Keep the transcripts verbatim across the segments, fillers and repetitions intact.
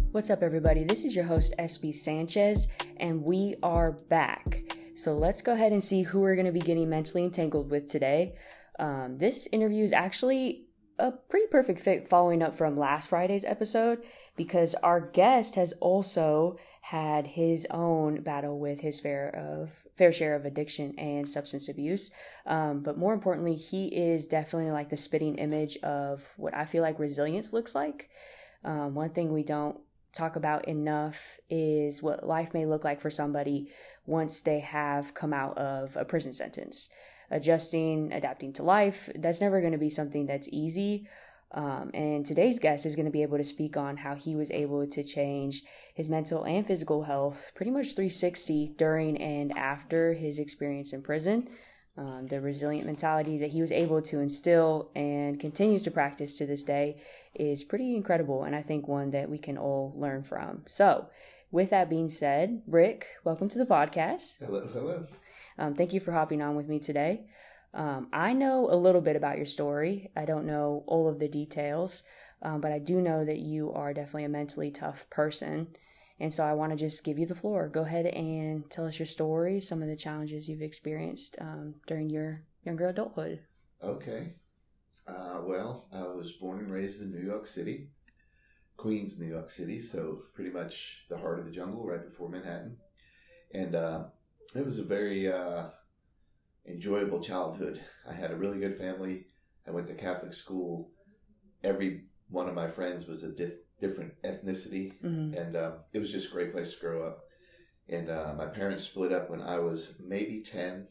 What's up, everybody? This is your host, S B Sanchez, and we are back. So let's go ahead and see who we're going to be getting mentally entangled with today. Um, this interview is actually a pretty perfect fit following up from last Friday's episode because our guest has also had his own battle with his fair of fair share of addiction and substance abuse. Um, but more importantly, he is definitely like the spitting image of what I feel like resilience looks like. Um, one thing we don't talk about enough is what life may look like for somebody once they have come out of a prison sentence. Adjusting, adapting to life, that's never going to be something that's easy. Um, and today's guest is going to be able to speak on how he was able to change his mental and physical health pretty much three sixty during and after his experience in prison. Um, the resilient mentality that he was able to instill and continues to practice to this day is pretty incredible, and I think one that we can all learn from. So, with that being said, Rick, welcome to the podcast. Hello, hello. Um, thank you for hopping on with me today. Um, I know a little bit about your story. I don't know all of the details, um, but I do know that you are definitely a mentally tough person. And so I want to just give you the floor. Go ahead and tell us your story, some of the challenges you've experienced um, during your younger adulthood. Okay. Uh, well, I was born and raised in New York City, Queens, New York City, so pretty much the heart of the jungle right before Manhattan. And uh, it was a very uh, enjoyable childhood. I had a really good family. I went to Catholic school. Every one of my friends was a diff- different ethnicity, mm-hmm. and um, it was just a great place to grow up. And uh, my parents split up when I was maybe ten,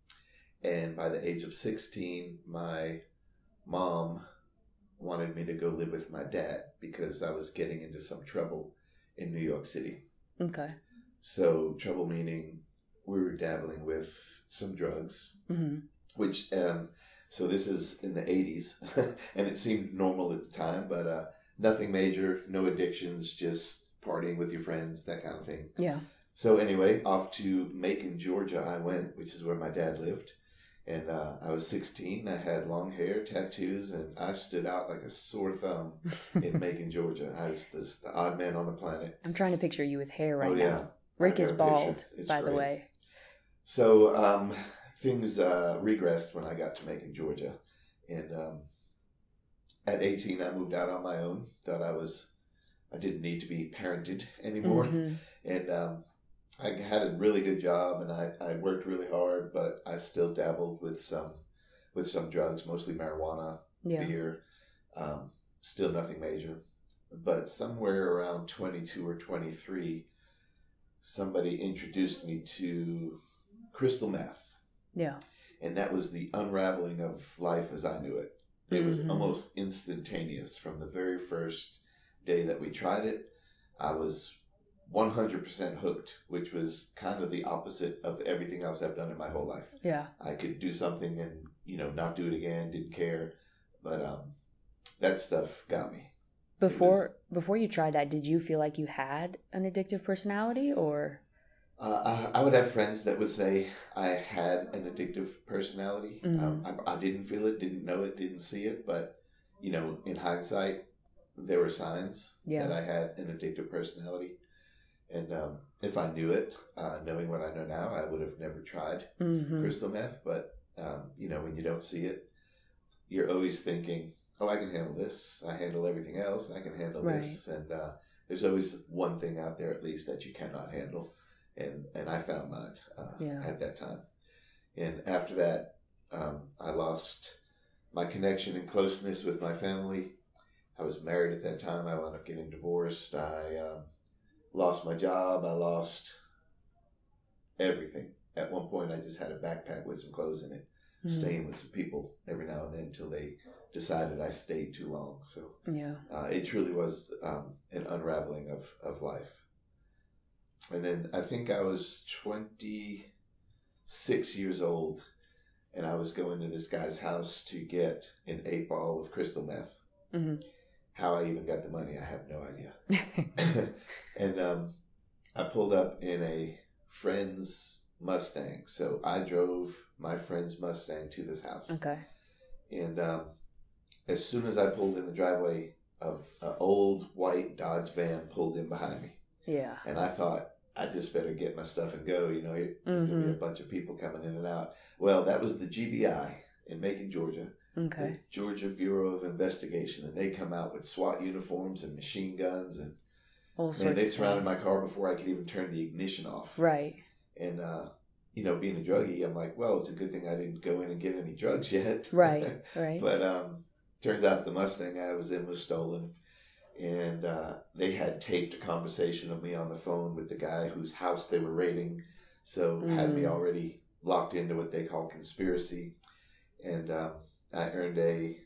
and by the age of sixteen, my mom wanted me to go live with my dad because I was getting into some trouble in New York City. Okay. So trouble meaning we were dabbling with some drugs, mm-hmm. which, um, so this is in the eighties, and it seemed normal at the time, but uh, nothing major, no addictions, just partying with your friends, that kind of thing. Yeah. So anyway, off to Macon, Georgia I went, which is where my dad lived. And uh, I was sixteen, I had long hair, tattoos, and I stood out like a sore thumb in Macon, Georgia. I was this, the odd man on the planet. I'm trying to picture you with hair right oh, now. Yeah. Rick is bald, by great. the way. So um, things uh, regressed when I got to Macon, Georgia. And um, at eighteen, I moved out on my own. Thought I was, I didn't need to be parented anymore. Mm-hmm. And um, I had a really good job, and I, I worked really hard, but I still dabbled with some with some drugs, mostly marijuana, yeah. beer, um, still nothing major. But somewhere around twenty-two or twenty-three, somebody introduced me to crystal meth. Yeah. And that was the unraveling of life as I knew it. It mm-hmm. was almost instantaneous from the very first day that we tried it. I was one hundred percent hooked, which was kind of the opposite of everything else I've done in my whole life. Yeah. I could do something and, you know, not do it again, didn't care. But um, that stuff got me. Before was, before you tried that, did you feel like you had an addictive personality or? Uh, I, I would have friends that would say I had an addictive personality. Mm-hmm. Um, I, I didn't feel it, didn't know it, didn't see it. But, you know, in hindsight, there were signs yeah. that I had an addictive personality. And um, if I knew it, uh, knowing what I know now, I would have never tried mm-hmm. crystal meth. But, um, you know, when you don't see it, you're always thinking, oh, I can handle this. I handle everything else. I can handle right. this. And uh, there's always one thing out there, at least, that you cannot handle. And and I found mine uh, yeah. at that time. And after that, um, I lost my connection and closeness with my family. I was married at that time. I wound up getting divorced. I um, lost my job. I lost everything. At one point, I just had a backpack with some clothes in it, mm-hmm. staying with some people every now and then until they decided I stayed too long. So yeah, uh, it truly was um, an unraveling of, of life. And then I think I was twenty-six years old, and I was going to this guy's house to get an eight ball of crystal meth. Mm-hmm. How I even got the money, I have no idea. And um, I pulled up in a friend's Mustang. So I drove my friend's Mustang to this house. Okay. And um, as soon as I pulled in the driveway, a, a old white Dodge van pulled in behind me. Yeah. And I thought, I just better get my stuff and go. You know, there's mm-hmm. going to be a bunch of people coming in and out. Well, that was the G B I in Macon, Georgia. Okay. The Georgia Bureau of Investigation. And they come out with SWAT uniforms and machine guns. And all sorts man, they of surrounded things. my car before I could even turn the ignition off. Right. And, uh, you know, being a druggie, I'm like, well, it's a good thing I didn't go in and get any drugs yet. Right, right. But um, turns out the Mustang I was in was stolen. And uh, they had taped a conversation of me on the phone with the guy whose house they were raiding. So mm. had me already locked into what they call conspiracy. And um, I earned a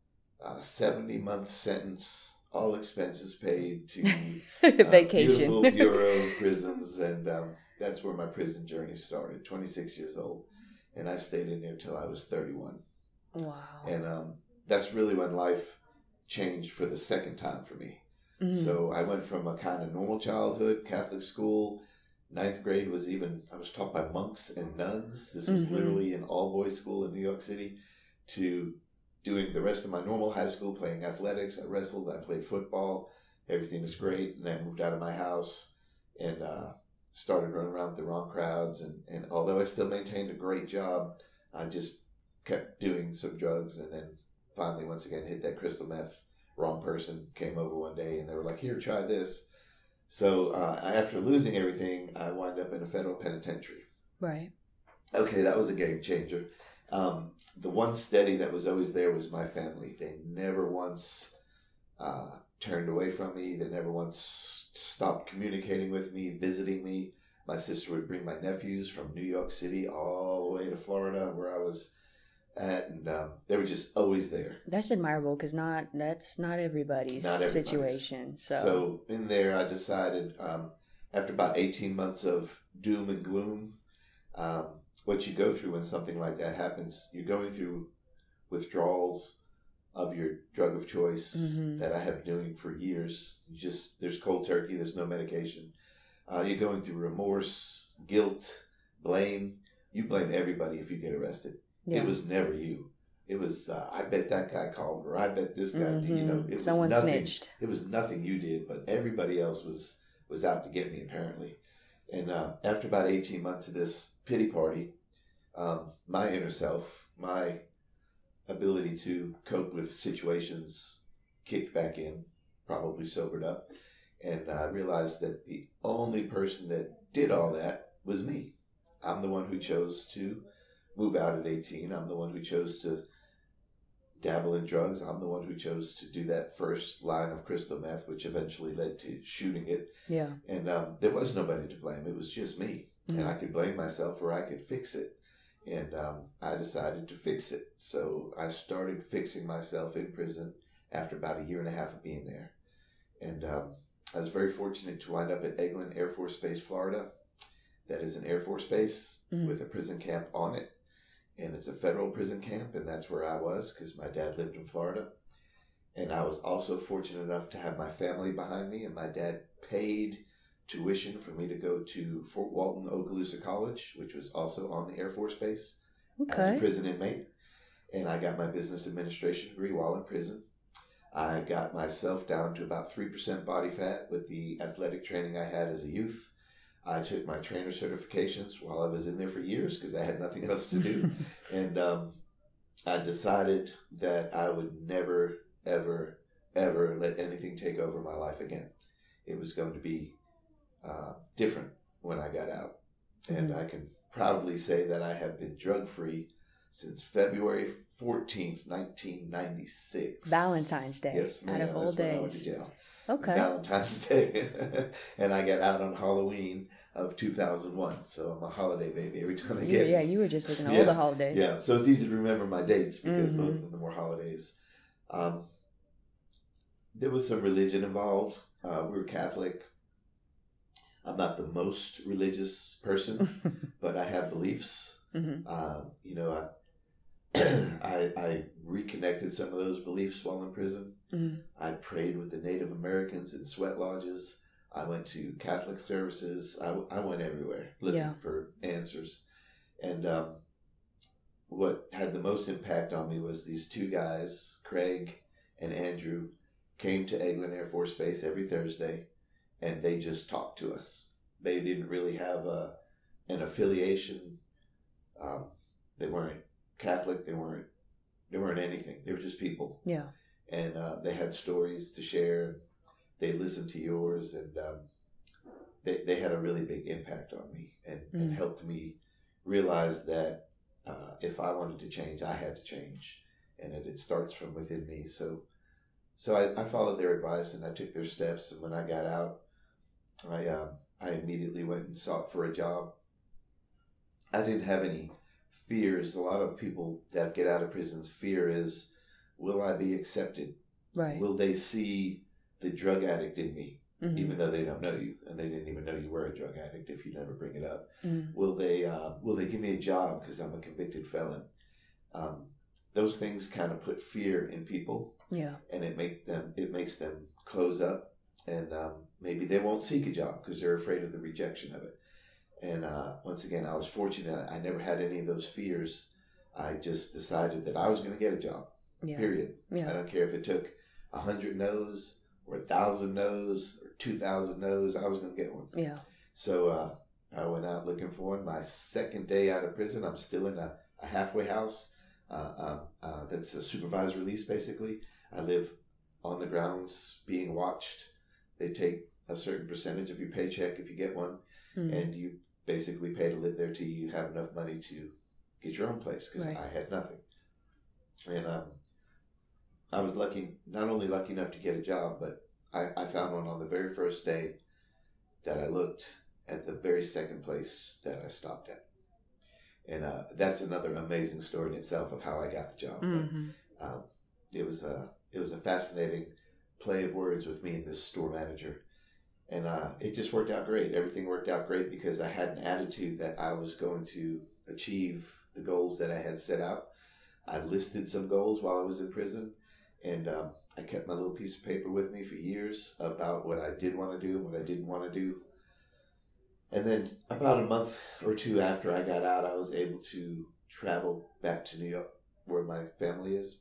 seventy-month sentence, all expenses paid, to uh, vacation. beautiful Bureau of Prisons. And um, that's where my prison journey started, twenty-six years old. And I stayed in there till I was thirty-one. Wow. And um, that's really when life changed for the second time for me. Mm-hmm. So I went from a kind of normal childhood, Catholic school. Ninth grade was even, I was taught by monks and nuns. This was mm-hmm. literally an all-boys school in New York City, to doing the rest of my normal high school, playing athletics. I wrestled, I played football. Everything was great. And I moved out of my house and uh, started running around with the wrong crowds. And, and although I still maintained a great job, I just kept doing some drugs. And then finally, once again, hit that crystal meth. Wrong person came over one day and they were like, here, try this. So uh, after losing everything, I wound up in a federal penitentiary. Right. Okay, that was a game changer. Um, the one steady that was always there was my family. They never once uh, turned away from me. They never once stopped communicating with me, visiting me. My sister would bring my nephews from New York City all the way to Florida, where I was at, and um, they were just always there. That's admirable, because not that's not everybody's, not everybody's situation. So. so in there, I decided um, after about eighteen months of doom and gloom, um, what you go through when something like that happens, you're going through withdrawals of your drug of choice mm-hmm. that I have been doing for years. You just there's cold turkey, there's no medication. Uh, you're going through remorse, guilt, blame. You blame everybody if you get arrested. Yeah. It was never you. It was, uh, I bet that guy called, or I bet this guy, mm-hmm. you know, it Someone was nothing, snitched. It was nothing you did, but everybody else was, was out to get me, apparently. And uh, after about eighteen months of this pity party, um, my inner self, my ability to cope with situations kicked back in, probably sobered up. And I realized that the only person that did all that was me. I'm the one who chose to move out at eighteen. I'm the one who chose to dabble in drugs. I'm the one who chose to do that first line of crystal meth, which eventually led to shooting it. Yeah. And um, there was nobody to blame. It was just me. Mm-hmm. And I could blame myself or I could fix it. And um, I decided to fix it. So I started fixing myself in prison after about a year and a half of being there. And um, I was very fortunate to wind up at Eglin Air Force Base, Florida. That is an Air Force base mm-hmm. with a prison camp on it. And it's a federal prison camp, and that's where I was because my dad lived in Florida. And I was also fortunate enough to have my family behind me, and my dad paid tuition for me to go to Fort Walton Okaloosa College, which was also on the Air Force Base okay. as a prison inmate. And I got my business administration degree while in prison. I got myself down to about three percent body fat with the athletic training I had as a youth. I took my trainer certifications while I was in there for years because I had nothing else to do. and um, I decided that I would never, ever, ever let anything take over my life again. It was going to be uh, different when I got out. Mm-hmm. And I can proudly say that I have been drug-free since February fourteenth, nineteen ninety-six. Valentine's Day. Yes, ma'am. Out of all That's days. when I went to jail. Okay. Valentine's Day. And I got out on Halloween of two thousand one. So I'm a holiday baby every time I you, get Yeah, you were just looking at yeah, all the holidays. Yeah, so it's easy to remember my dates because mm-hmm. both of them were holidays. Um, there was some religion involved. Uh, we were Catholic. I'm not the most religious person, but I have beliefs. Mm-hmm. Uh, you know, I I, I reconnected some of those beliefs while in prison. Mm-hmm. I prayed with the Native Americans in sweat lodges. I went to Catholic services. I, I went everywhere looking yeah. for answers. And um, what had the most impact on me was these two guys, Craig and Andrew, came to Eglin Air Force Base every Thursday, and they just talked to us. They didn't really have a, an affiliation. Um, they weren't Catholic. They weren't. They weren't anything. They were just people. Yeah. And uh, they had stories to share. They listened to yours, and um, they they had a really big impact on me, and, mm. and helped me realize that uh, if I wanted to change, I had to change, and that it starts from within me. So, so I, I followed their advice, and I took their steps. And when I got out, I uh, I immediately went and sought for a job. I didn't have any fears. A lot of people that get out of prison's fear is, will I be accepted? Right. Will they see the drug addict in me, mm-hmm. even though they don't know you, and they didn't even know you were a drug addict if you never bring it up? Mm-hmm. Will they uh, Will they give me a job because I'm a convicted felon? Um, those things kind of put fear in people. Yeah. And it make them it makes them close up, and um, maybe they won't seek a job because they're afraid of the rejection of it. And uh, once again, I was fortunate. I never had any of those fears. I just decided that I was going to get a job. Yeah. Period. Yeah. I don't care if it took a hundred no's or a thousand no's or two thousand no's. I was going to get one. Yeah. So uh, I went out looking for one. My second day out of prison, I'm still in a, a halfway house. Uh, uh, uh, that's a supervised release, basically. I live on the grounds, being watched. They take a certain percentage of your paycheck if you get one, mm. and you basically pay to live there till you have enough money to get your own place, because right. I had nothing. And um, I was lucky, not only lucky enough to get a job, but I, I found one on the very first day that I looked at the very second place that I stopped at. And uh, that's another amazing story in itself of how I got the job. Mm-hmm. But, um, it was a it was a fascinating play of words with me and this store manager. And uh, it just worked out great. Everything worked out great because I had an attitude that I was going to achieve the goals that I had set out. I listed some goals while I was in prison, and um, I kept my little piece of paper with me for years about what I did want to do and what I didn't want to do. And then about a month or two after I got out, I was able to travel back to New York, where my family is.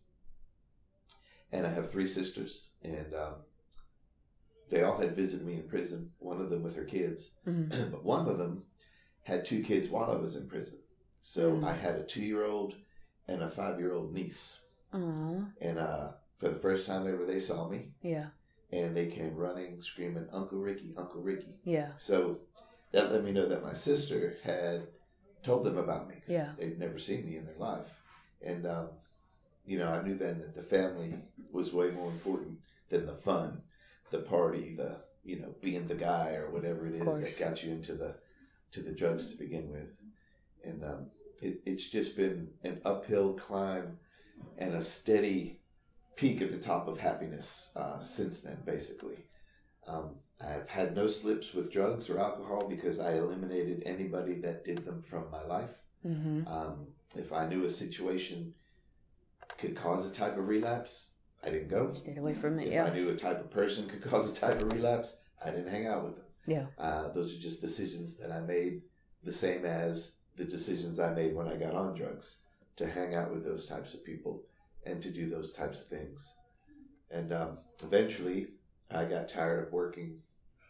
And I have three sisters, and um, they all had visited me in prison, one of them with her kids. Mm-hmm. But one of them had two kids while I was in prison. So mm-hmm. I had a two-year-old and a five-year-old niece. Aww. And uh, for the first time ever, they saw me. Yeah. And they came running, screaming, "Uncle Ricky, Uncle Ricky." Yeah. So that let me know that my sister had told them about me. 'Cause yeah. they'd never seen me in their life. And, um, you know, I knew then that the family was way more important than the fun, the party, the, you know, being the guy or whatever it is that got you into the to the drugs to begin with. And um, it, it's just been an uphill climb and a steady peak at the top of happiness uh, since then, basically. Um, I've had no slips with drugs or alcohol because I eliminated anybody that did them from my life. Mm-hmm. Um, if I knew a situation could cause a type of relapse, I didn't go. Stayed away from it, if yeah. I knew a type of person could cause a type of relapse, I didn't hang out with them. Yeah. Uh, those are just decisions that I made, the same as the decisions I made when I got on drugs, to hang out with those types of people and to do those types of things. And um, eventually, I got tired of working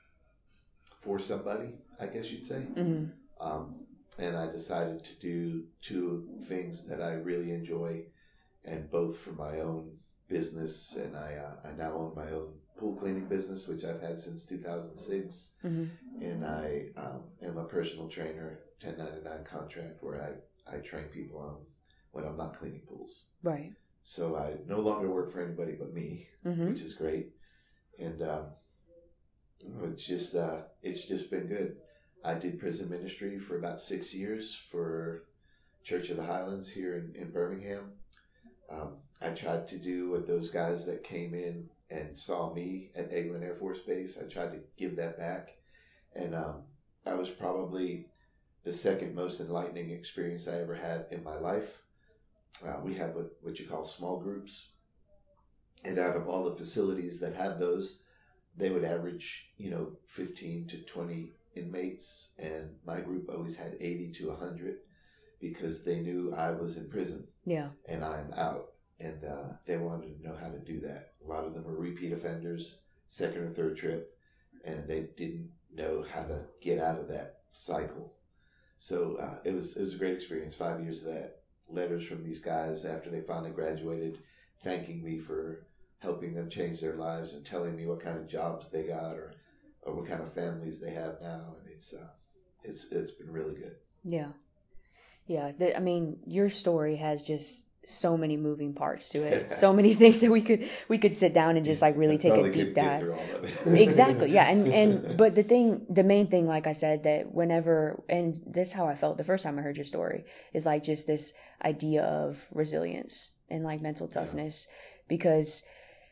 for somebody, I guess you'd say. Mm-hmm. Um, and I decided to do two things that I really enjoy, and both for my own business. And I uh, I now own my own pool cleaning business, which I've had since two thousand six. Mm-hmm. And I um, am a personal trainer, ten ninety-nine contract, where I, I train people on when I'm not cleaning pools. Right. So I no longer work for anybody but me, mm-hmm. which is great. And um, it's just uh, it's just been good. I did prison ministry for about six years for Church of the Highlands here in, in Birmingham. Um, I tried to do what those guys that came in and saw me at Eglin Air Force Base, I tried to give that back. And um, that was probably the second most enlightening experience I ever had in my life. Uh, we have what, what you call small groups. And out of all the facilities that had those, they would average, you know, fifteen to twenty inmates. And my group always had eighty to one hundred because they knew I was in prison. Yeah. And I'm out. And uh, they wanted to know how to do that. a lot of them were repeat offenders, second or third trip, and they didn't know how to get out of that cycle. So uh, it was it was a great experience. Five years of that. Letters from these guys after they finally graduated, thanking me for helping them change their lives and telling me what kind of jobs they got or, or what kind of families they have now. And it's uh, it's it's been really good. Yeah, yeah. The, I mean, your story has just so many moving parts to it. So many things that we could we could sit down and just like really take a deep dive. Exactly. Yeah. And and but the thing, the main thing, like I said, that whenever, and that's how I felt the first time I heard your story, is like just this idea of resilience and like mental toughness, yeah. Because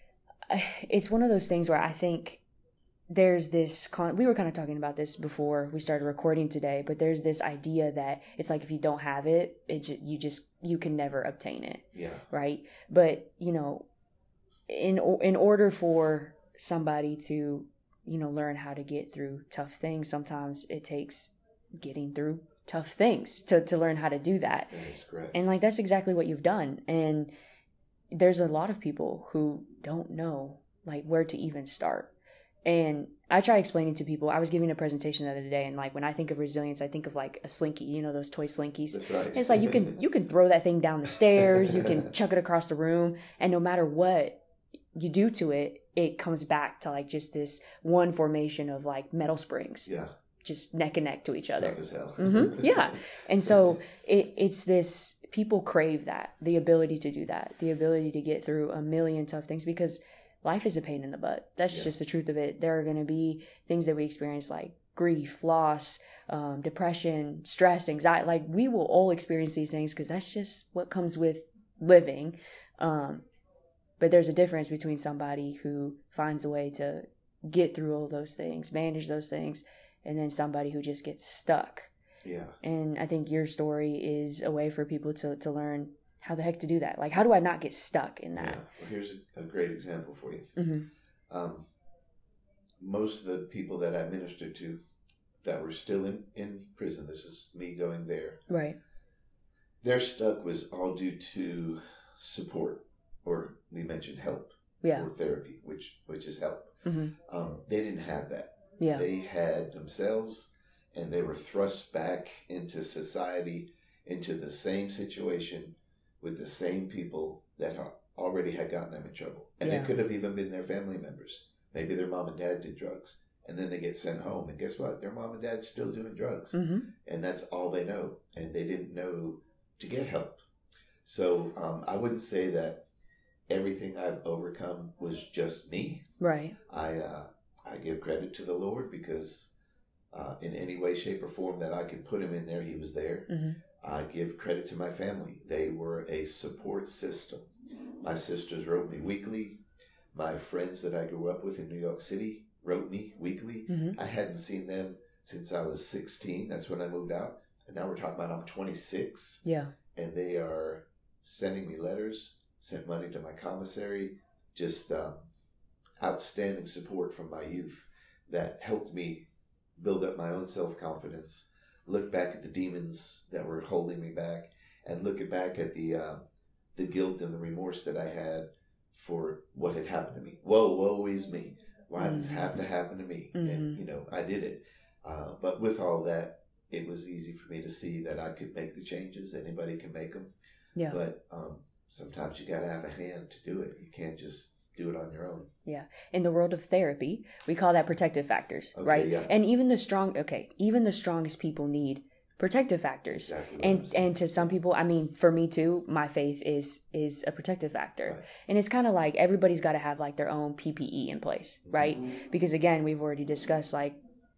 it's one of those things where I think there's this con- we were kind of talking about this before we started recording today, but there's this idea that it's like if you don't have it, it j- you just you can never obtain it. Yeah. Right. But you know, in in order for somebody to, you know, learn how to get through tough things, sometimes it takes getting through tough things to to learn how to do that. That's correct. And like that's exactly what you've done. And there's a lot of people who don't know like where to even start. And I try explaining to people, I was giving a presentation the other day, and like when I think of resilience, I think of like a slinky, you know, those toy slinkies. That's right. And it's like you can you can throw that thing down the stairs, you can chuck it across the room, and no matter what you do to it, it comes back to like just this one formation of like metal springs. Yeah. Just neck and neck to each other. Tough as hell. Mm-hmm. Yeah. And so it, it's this, people crave that, the ability to do that, the ability to get through a million tough things, because life is a pain in the butt. That's yeah. just the truth of it. There are going to be things that we experience like grief, loss, um, depression, stress, anxiety. Like we will all experience these things because that's just what comes with living. Um, but there's a difference between somebody who finds a way to get through all those things, manage those things, and then somebody who just gets stuck. Yeah. And I think your story is a way for people to, to learn how the heck to do that. Like, how do I not get stuck in that? Yeah. Well, here's a, a great example for you. Mm-hmm. Um, most of the people that I ministered to that were still in, in prison, this is me going there. Right. Their stuck was all due to support, or we mentioned help. Yeah. Or therapy, which, which is help. Mm-hmm. Um, they didn't have that. Yeah. They had themselves, and they were thrust back into society, into the same situation with the same people that already had gotten them in trouble. And yeah. it could have even been their family members. Maybe their mom and dad did drugs, and then they get sent home. And guess what? Their mom and dad's still doing drugs. Mm-hmm. And that's all they know. And they didn't know to get help. So um, I wouldn't say that everything I've overcome was just me. Right. I uh, I give credit to the Lord because uh, in any way, shape, or form that I could put him in there, he was there. Mm-hmm. I give credit to my family. They were a support system. My sisters wrote me weekly. My friends that I grew up with in New York City wrote me weekly. Mm-hmm. I hadn't seen them since I was sixteen. That's when I moved out. And now we're talking about I'm twenty-six. Yeah. And they are sending me letters, sent money to my commissary, just um, outstanding support from my youth that helped me build up my own self-confidence, look back at the demons that were holding me back, and look back at the uh, the guilt and the remorse that I had for what had happened to me. Whoa, woe is me. Why mm-hmm. does it have to happen to me? Mm-hmm. And, you know, I did it. Uh, but with all that, it was easy for me to see that I could make the changes. Anybody can make them. Yeah. But um, sometimes you got to have a hand to do it. You can't just do it on your own. Yeah. In the world of therapy, we call that protective factors, okay, right? Yeah. And even the strong, okay, even the strongest people need protective factors. Exactly and and to some people, I mean, for me too, my faith is is a protective factor. Right. And it's kind of like everybody's got to have like their own P P E in place, right? Mm-hmm. Because again, we've already discussed like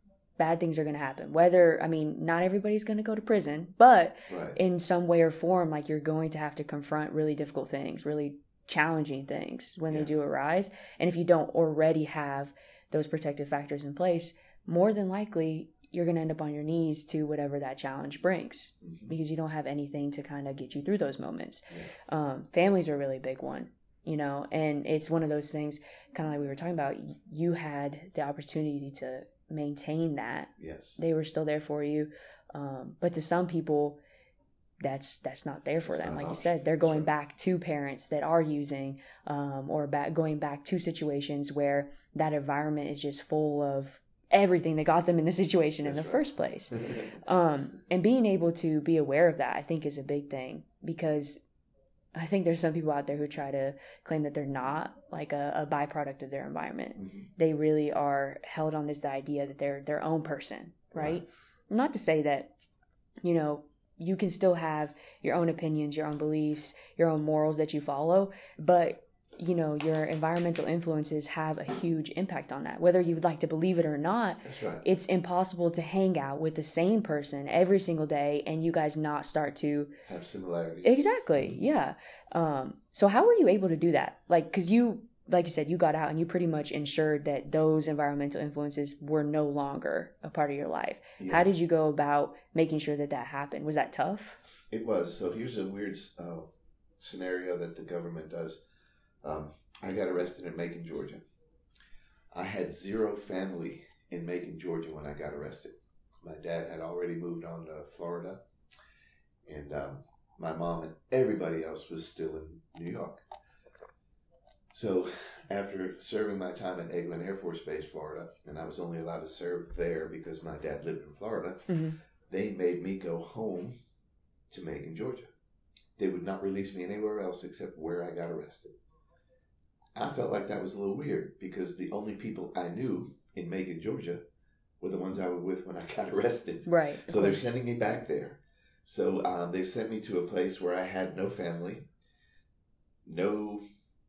bad things are going to happen. Whether, I mean, not everybody's going to go to prison, but right. in some way or form, like you're going to have to confront really difficult things, really challenging things when yeah. they do arise. And if you don't already have those protective factors in place, more than likely you're going to end up on your knees to whatever that challenge brings, mm-hmm. because you don't have anything to kind of get you through those moments. Yeah. Um, families are a really big one, you know, and it's one of those things, kind of like we were talking about, you had the opportunity to maintain that. Yes. They were still there for you. Um, but to some people, that's that's not there for It's them. not Like an you option. said, they're That's going right. back to parents that are using, um, or back going back to situations where that environment is just full of everything that got them in the situation in That's the right. first place. Um, and being able to be aware of that, I think, is a big thing, because I think there's some people out there who try to claim that they're not like a, a byproduct of their environment. Mhm. They really are held on this idea that they're their own person, right? Not to say that, you know, you can still have your own opinions, your own beliefs, your own morals that you follow, but you know, your environmental influences have a huge impact on that. Whether you would like to believe it or not, That's right. it's impossible to hang out with the same person every single day and you guys not start to Have similarities. exactly, yeah. Um, so how were you able to do that? Like, because you, like you said, you got out and you pretty much ensured that those environmental influences were no longer a part of your life. Yeah. How did you go about making sure that that happened? Was that tough? It was. So here's a weird uh, scenario that the government does. Um, I got arrested in Macon, Georgia. I had zero family in Macon, Georgia when I got arrested. My dad had already moved on to Florida, and um, my mom and everybody else was still in New York. So after serving my time at Eglin Air Force Base, Florida, and I was only allowed to serve there because my dad lived in Florida, Mm-hmm. they made me go home to Macon, Georgia. They would not release me anywhere else except where I got arrested. I felt like that was a little weird because the only people I knew in Macon, Georgia were the ones I was with when I got arrested. Right. of So they're course. sending me back there. So um, they sent me to a place where I had no family, no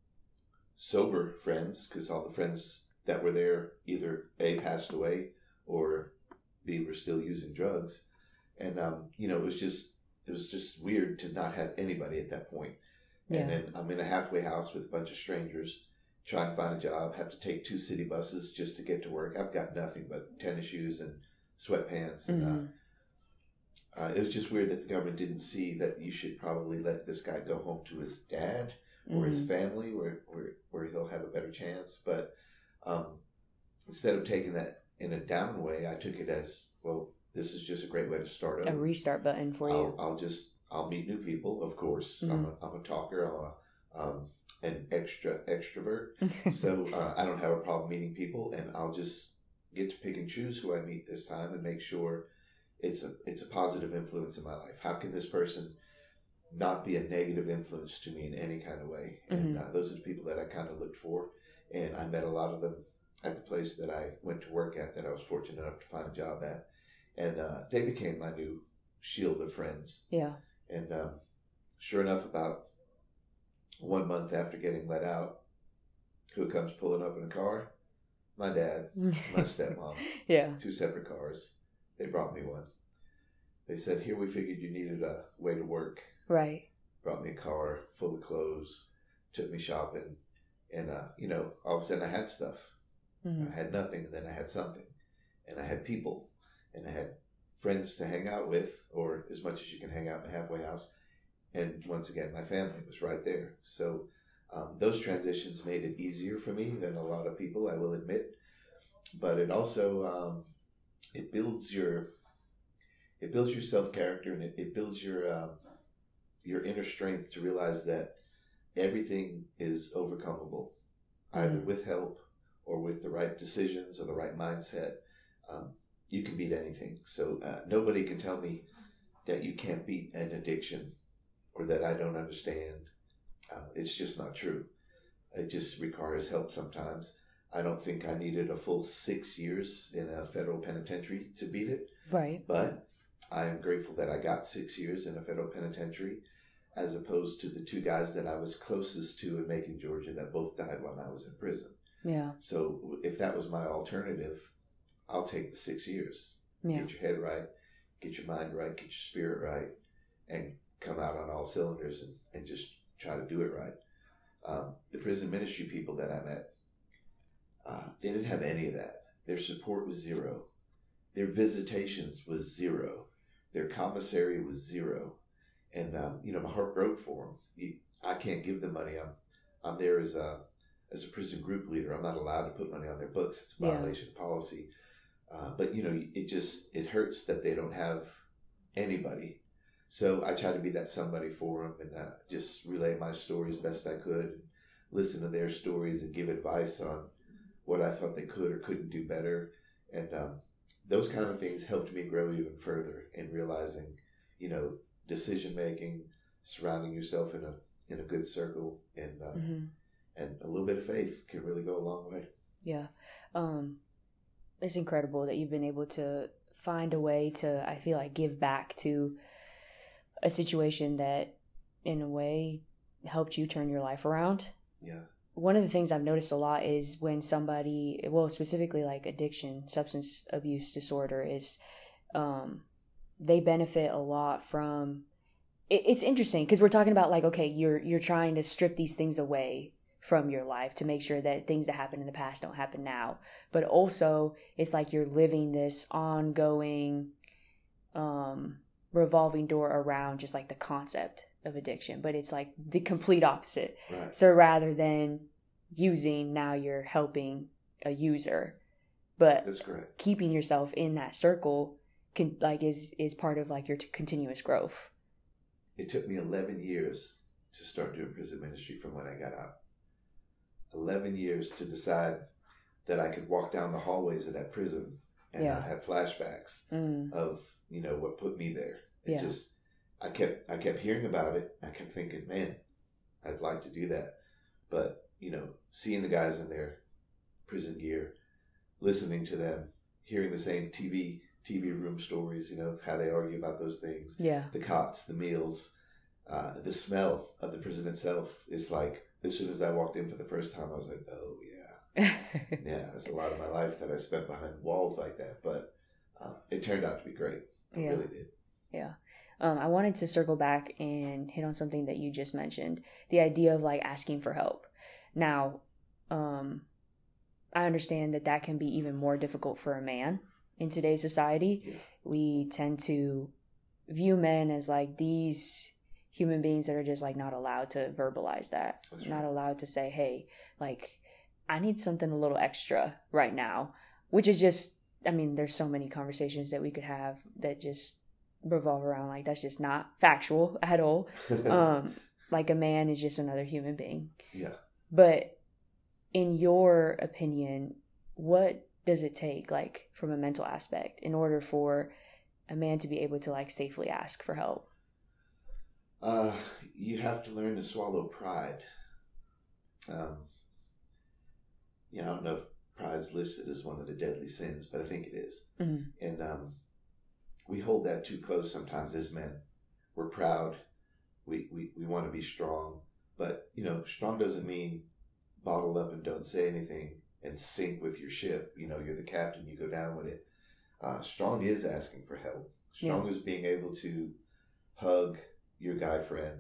sober friends, because all the friends that were there either A, passed away, or B, were still using drugs. And, um, you know, it was just, it was just weird to not have anybody at that point. Yeah. And then I'm in a halfway house with a bunch of strangers, trying to find a job, have to take two city buses just to get to work. I've got nothing but tennis shoes and sweatpants. And Mhm. uh, uh, it was just weird that the government didn't see that you should probably let this guy go home to his dad or his Mhm. family where, where, where he'll have a better chance. But um, instead of taking that in a down way, I took it as, well, this is just a great way to start A over. restart button for I'll, you. I'll just, I'll meet new people, of course. I'm, a, I'm a talker. I'm a, um, an extra extrovert. So uh, I don't have a problem meeting people, and I'll just get to pick and choose who I meet this time and make sure it's a, it's a positive influence in my life. How can this person not be a negative influence to me in any kind of way? And uh, those are the people that I kind of looked for. And I met a lot of them at the place that I went to work at, that I was fortunate enough to find a job at. And uh, they became my new shield of friends. Yeah. And um, sure enough, about one month after getting let out, who comes pulling up in a car? My dad, my stepmom. Yeah. Two separate cars. They brought me one. They said, here, we figured you needed a way to work. Right. Brought me a car full of clothes, took me shopping. And, uh, you know, all of a sudden I had stuff. Mhm. I had nothing, and then I had something. And I had people. And I had friends to hang out with, or as much as you can hang out in a halfway house. And once again, my family was right there. So um, those transitions made it easier for me than a lot of people, I will admit. But it also, um, it builds your, it builds your self-character, and it, it builds your, um, your inner strength to realize that everything is overcomable, either Mm. with help or with the right decisions or the right mindset. Um, you can beat anything. So uh, nobody can tell me that you can't beat an addiction or that I don't understand. Uh, it's just not true. It just requires help sometimes. I don't think I needed a full six years in a federal penitentiary to beat it, Right. but I am grateful that I got six years in a federal penitentiary as opposed to the two guys that I was closest to in Macon, Georgia, that both died when I was in prison. Yeah. So if that was my alternative, I'll take the six years. Yeah. Get your head right, get your mind right, get your spirit right, and come out on all cylinders and, and just try to do it right. Um, the prison ministry people that I met, uh, they didn't have any of that. Their support was zero. Their visitations was zero. Their commissary was zero. And, um, you know, my heart broke for them. You, I can't give them money. I'm, I'm there as a, as a prison group leader. I'm not allowed to put money on their books. It's a Yeah. violation of policy. Uh, but, you know, it just, it hurts that they don't have anybody. So I tried to be that somebody for them and uh, just relay my story as best I could, listen to their stories and give advice on what I thought they could or couldn't do better. And um, those kind of things helped me grow even further in realizing, you know, decision making, surrounding yourself in a in a good circle, and uh, mm-hmm. and a little bit of faith can really go a long way. Yeah, um, it's incredible that you've been able to find a way to, I feel like, give back to a situation that, in a way, helped you turn your life around. Yeah. One of the things I've noticed a lot is when somebody, well, specifically like addiction, substance abuse disorder, is um, they benefit a lot from. It, it's interesting because we're talking about like, okay, you're you're trying to strip these things away from your life to make sure that things that happened in the past don't happen now. But also, it's like you're living this ongoing, um, revolving door around just like the concept of addiction, but it's like the complete opposite. Right. So rather than using, now you're helping a user, but that's correct. Keeping yourself in that circle can like is is part of like your t- continuous growth. It took me eleven years to start doing prison ministry from when I got out. eleven years to decide that I could walk down the hallways of that prison and yeah. not have flashbacks mm. of, you know, what put me there. It yeah. just I kept I kept hearing about it. I kept thinking, man, I'd like to do that. But, you know, seeing the guys in their prison gear, listening to them, hearing the same T V T V room stories, you know, how they argue about those things. Yeah. The cots, the meals, uh, the smell of the prison itself. It's like, as soon as I walked in for the first time, I was like, oh, yeah. yeah, that's a lot of my life that I spent behind walls like that. But uh, it turned out to be great. It yeah. really did. Yeah. Um, I wanted to circle back and hit on something that you just mentioned, the idea of like asking for help. Now, um, I understand that that can be even more difficult for a man in today's society. Yeah. We tend to view men as like these human beings that are just like not allowed to verbalize that, That's not right. allowed to say, hey, like, I need something a little extra right now, which is just, I mean, there's so many conversations that we could have that just revolve around like that's just not factual at all. um like a man is just another human being. Yeah. But in your opinion, what does it take, like from a mental aspect, in order for a man to be able to like safely ask for help? Uh you have to learn to swallow pride. Um you know, I don't know if pride's listed as one of the deadly sins, but I think it is. Mm-hmm. And um we hold that too close sometimes as men. We're proud. We, we, we want to be strong. But, you know, strong doesn't mean bottle up and don't say anything and sink with your ship. You know, you're the captain, you go down with it. Uh, strong is asking for help. Strong yeah. is being able to hug your guy friend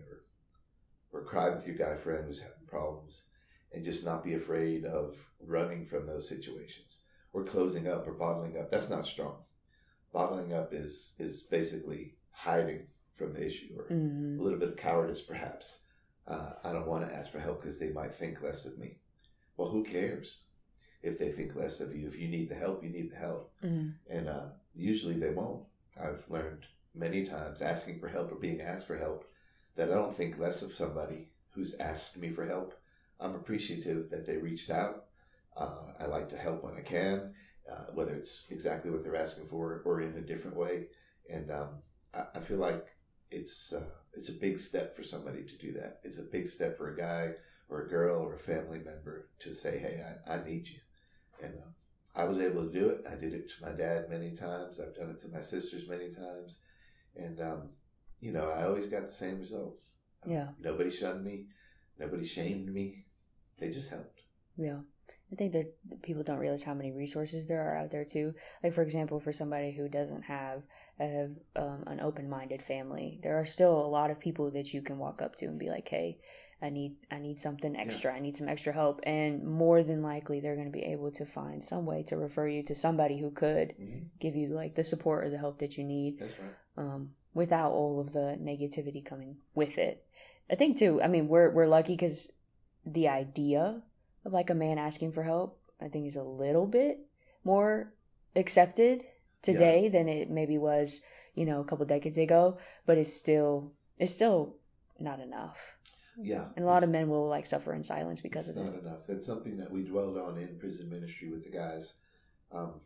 or, or cry with your guy friend who's having problems and just not be afraid of running from those situations or closing up or bottling up. That's not strong. Bottling up is is basically hiding from the issue or mm-hmm. a little bit of cowardice, perhaps. Uh, I don't want to ask for help because they might think less of me. Well, who cares if they think less of you? If you need the help, you need the help. Mm-hmm. And uh, usually they won't. I've learned many times asking for help or being asked for help that I don't think less of somebody who's asked me for help. I'm appreciative that they reached out. Uh, I like to help when I can. Uh, whether it's exactly what they're asking for or in a different way. And um, I, I feel like it's uh, it's a big step for somebody to do that. It's a big step for a guy or a girl or a family member to say, hey, I, I need you. And uh, I was able to do it. I did it to my dad many times. I've done it to my sisters many times. And, um, you know, I always got the same results. Yeah. Um, nobody shunned me. Nobody shamed me. They just helped. Yeah. I think that people don't realize how many resources there are out there too. Like, for example, for somebody who doesn't have a, um, an open-minded family, there are still a lot of people that you can walk up to and be like, hey, I need I need something extra. Yeah. I need some extra help. And more than likely, they're going to be able to find some way to refer you to somebody who could mm-hmm. give you like the support or the help that you need. That's right. Um, without all of the negativity coming with it. I think too, I mean, we're we're lucky because the idea of like a man asking for help, I think is a little bit more accepted today yeah. than it maybe was, you know, a couple decades ago, but it's still it's still not enough. Yeah. And a lot of men will like suffer in silence because it's of not it. enough. That's something that we dwelled on in prison ministry with the guys. Um,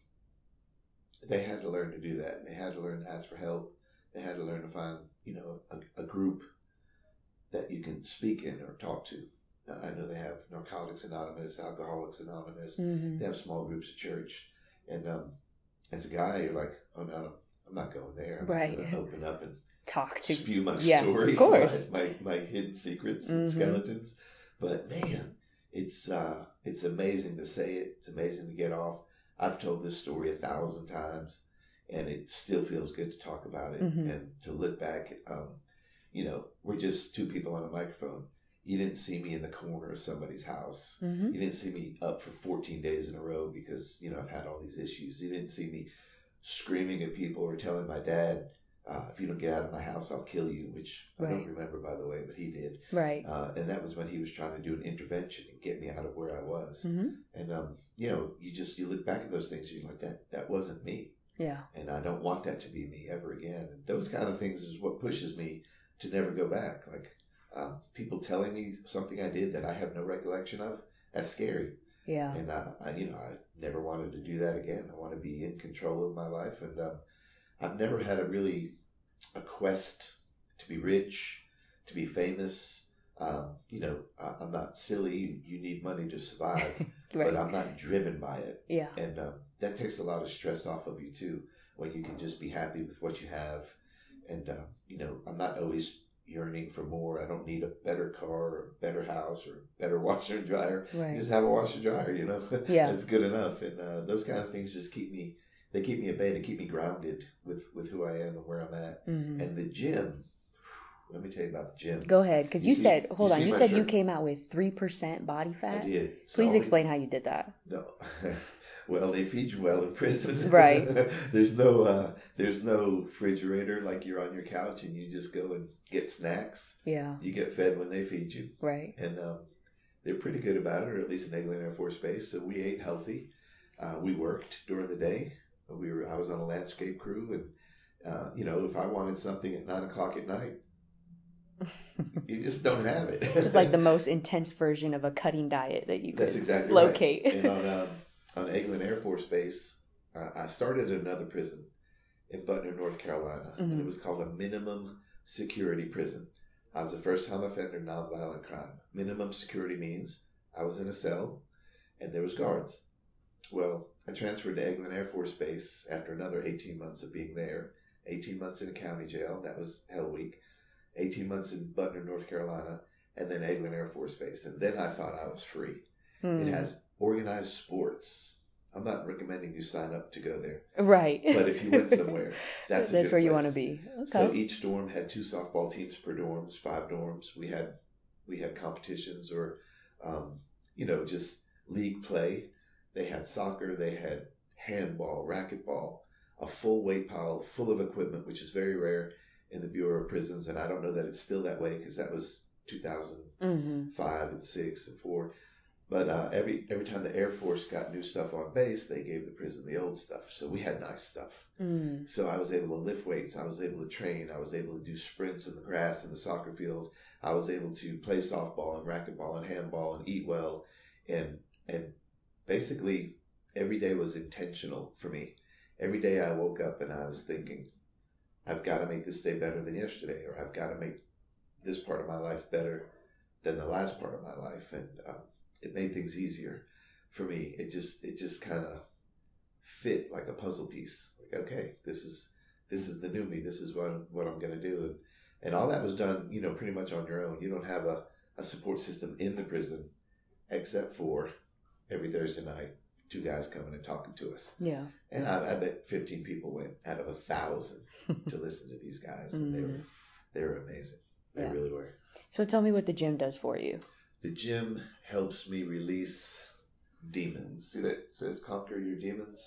they had to learn to do that. They had to learn to ask for help. They had to learn to find, you know, a, a group that you can speak in or talk to. Uh, I know they have Narcotics Anonymous, Alcoholics Anonymous. Mm-hmm. They have small groups at church. And um, as a guy, you're like, oh, no, I'm not going there. I'm right. going to open up and talk to spew my yeah, story, of course. my, my, my hidden secrets mm-hmm. and skeletons. But man, it's uh, it's amazing to say it. It's amazing to get off. I've told this story a thousand times, and it still feels good to talk about it mm-hmm. and to look back. Um, you know, we're just two people on a microphone. You didn't see me in the corner of somebody's house. Mm-hmm. You didn't see me up for fourteen days in a row because, you know, I've had all these issues. You didn't see me screaming at people or telling my dad, uh, if you don't get out of my house, I'll kill you, which right. I don't remember, by the way, but he did. Right. Uh, and that was when he was trying to do an intervention and get me out of where I was. Mm-hmm. And, um, you know, you just, you look back at those things, you're like, that, that wasn't me. Yeah. And I don't want that to be me ever again. And those kind of things is what pushes me to never go back. Like, um, people telling me something I did that I have no recollection of, that's scary. Yeah. And, uh, I, you know, I never wanted to do that again. I want to be in control of my life. And, um, I've never had a really, a quest to be rich, to be famous. Um, you know, I, I'm not silly. You need money to survive, right. but I'm not driven by it. Yeah. And, um, that takes a lot of stress off of you too, when you can just be happy with what you have. And, uh, you know, I'm not always yearning for more. I don't need a better car or a better house or a better washer and dryer. Right. Just have a washer and dryer, you know. Yeah. That's good enough. And uh, those kind of things just keep me, they keep me at bay. They keep me grounded with, with who I am and where I'm at. Mm-hmm. And the gym, let me tell you about the gym. Go ahead, because you, you see, said, hold you on, you said shirt? You came out with three percent body fat? I did. So Please only, explain how you did that. No. Well, they feed you well in prison. Right. there's no uh, there's no refrigerator like you're on your couch and you just go and get snacks. Yeah. You get fed when they feed you. Right. And um, they're pretty good about it, or at least in Eglin Air Force Base. So we ate healthy. Uh, we worked during the day. We were I was on a landscape crew, and uh, you know, if I wanted something at nine o'clock at night, you just don't have it. It's like the most intense version of a cutting diet that you could That's exactly locate. Right. And on um, on Eglin Air Force Base, uh, I started at another prison in Butner, North Carolina, mm-hmm. and it was called a minimum security prison. I was a first-time offender, nonviolent crime. Minimum security means I was in a cell, and there was guards. Well, I transferred to Eglin Air Force Base after another eighteen months of being there. eighteen months in a county jail. That was Hell Week. eighteen months in Butner, North Carolina, and then Eglin Air Force Base. And then I thought I was free. Hmm. It has organized sports. I'm not recommending you sign up to go there. Right. But if you went somewhere, that's a That's good where place. you want to be. Okay. So each dorm had two softball teams per dorms, five dorms. We had we had competitions or, um, you know, just league play. They had soccer. They had handball, racquetball, a full weight pile full of equipment, which is very rare in the Bureau of Prisons. And I don't know that it's still that way because that was two thousand five mm-hmm. and six and four. But uh, every every time the Air Force got new stuff on base, they gave the prison the old stuff. So we had nice stuff. Mm. So I was able to lift weights. I was able to train. I was able to do sprints in the grass in the soccer field. I was able to play softball and racquetball and handball and eat well. And and basically every day was intentional for me. Every day I woke up and I was thinking, I've got to make this day better than yesterday, or I've got to make this part of my life better than the last part of my life. And um, it made things easier for me. It just, it just kind of fit like a puzzle piece. Like, okay, this is, this is the new me. This is what, I'm, what I'm going to do. And, and all that was done, you know, pretty much on your own. You don't have a, a support system in the prison, except for every Thursday night, two guys coming and talking to us. Yeah. And I, I bet fifteen people went out of a thousand to listen to these guys. And mm. they were, they were amazing. They yeah. really were. So tell me what the gym does for you. The gym helps me release demons. See that it says conquer your demons?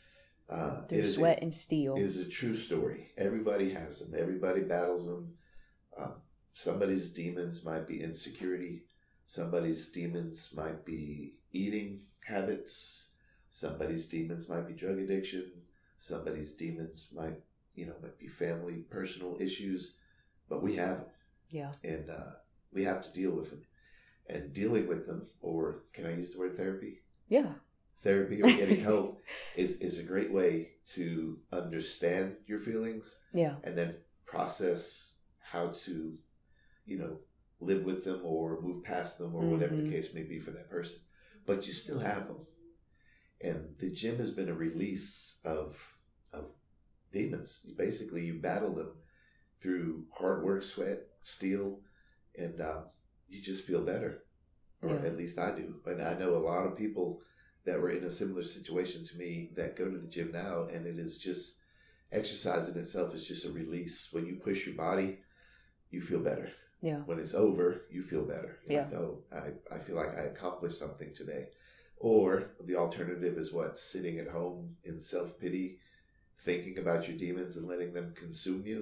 Uh, Through sweat a, and steel. It is a true story. Everybody has them. Everybody battles them. Um, somebody's demons might be insecurity. Somebody's demons might be eating habits. Somebody's demons might be drug addiction. Somebody's demons might you know, might be family, personal issues, but we have them. Yeah. And uh, we have to deal with them. And dealing with them, or can I use the word therapy? Yeah. Therapy or getting help is, is a great way to understand your feelings. Yeah. And then process how to, you know, live with them or move past them or mm-hmm. whatever the case may be for that person. But you still have them. And the gym has been a release of of demons. Basically, you battle them through hard work, sweat, steel, and um, you just feel better. Or yeah. at least I do. And I know a lot of people that were in a similar situation to me that go to the gym now, and it is just, exercise in itself is just a release. When you push your body, you feel better. Yeah. When it's over, you feel better. You're yeah. like, oh, I, I feel like I accomplished something today. Or the alternative is what? Sitting at home in self-pity, thinking about your demons and letting them consume you,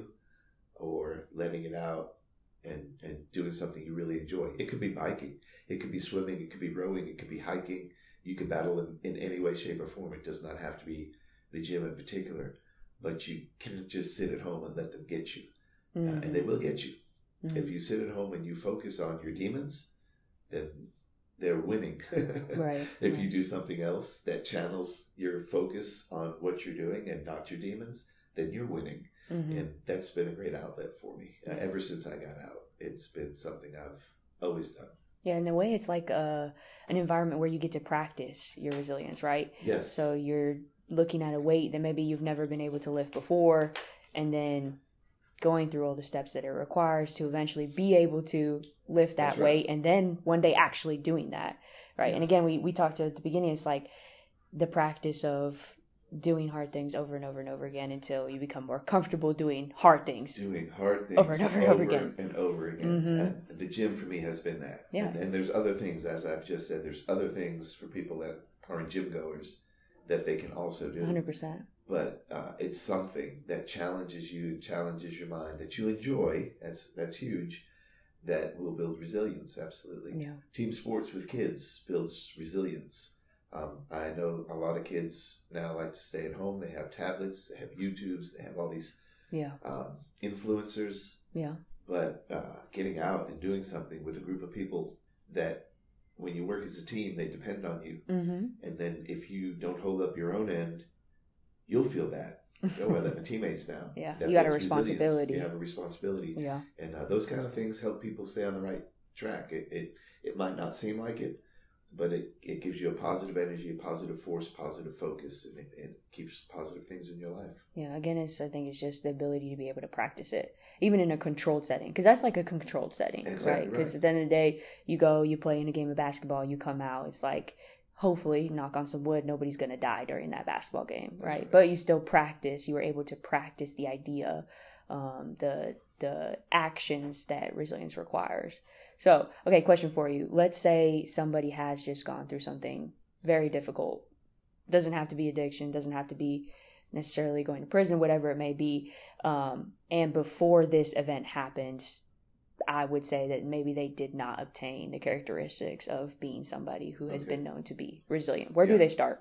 or letting it out and, and doing something you really enjoy. It could be biking. It could be swimming. It could be rowing. It could be hiking. You can battle them in any way, shape, or form. It does not have to be the gym in particular, but you can just sit at home and let them get you. Mm-hmm. Uh, and they will get you. Mm-hmm. If you sit at home and you focus on your demons, then they're winning. Right. If right. you do something else that channels your focus on what you're doing and not your demons, then you're winning. Mm-hmm. And that's been a great outlet for me. Uh, ever since I got out, it's been something I've always done. Yeah, in a way, it's like a, an environment where you get to practice your resilience, right? Yes. So you're looking at a weight that maybe you've never been able to lift before, and then going through all the steps that it requires to eventually be able to lift that That's right. weight, and then one day actually doing that, right? Yeah. And again, we, we talked at the beginning, it's like the practice of doing hard things over and over and over again until you become more comfortable doing hard things. Doing hard things over and over and over again. And over again. Mm-hmm. And the gym for me has been that. Yeah. And, and there's other things, as I've just said, there's other things for people that are gym goers that they can also do. one hundred percent. But uh, it's something that challenges you, challenges your mind, that you enjoy. That's that's huge. That will build resilience, absolutely. Yeah. Team sports with kids builds resilience. Um, I know a lot of kids now like to stay at home. They have tablets, they have YouTubes, they have all these yeah. um, influencers. Yeah. But uh, getting out and doing something with a group of people that when you work as a team, they depend on you. Mm-hmm. And then if you don't hold up your own end, you'll feel bad. Oh, I let my teammates down. Yeah, that you got a resilience. responsibility. You have a responsibility. Yeah. And uh, those kind of things help people stay on the right track. It, it, it might not seem like it, but it, it gives you a positive energy, a positive force, positive focus, and it, it keeps positive things in your life. Yeah, again, it's, I think it's just the ability to be able to practice it, even in a controlled setting, because that's like a controlled setting, exactly right? Because right. at the end of the day, you go, you play in a game of basketball, you come out, it's like, hopefully, knock on some wood, nobody's going to die during that basketball game, right? right? But you still practice, you were able to practice the idea, um, the the actions that resilience requires. So, okay, question for you. Let's say somebody has just gone through something very difficult. Doesn't have to be addiction, doesn't have to be necessarily going to prison, whatever it may be. Um, and before this event happens, I would say that maybe they did not obtain the characteristics of being somebody who has okay. been known to be resilient. Where yeah. do they start?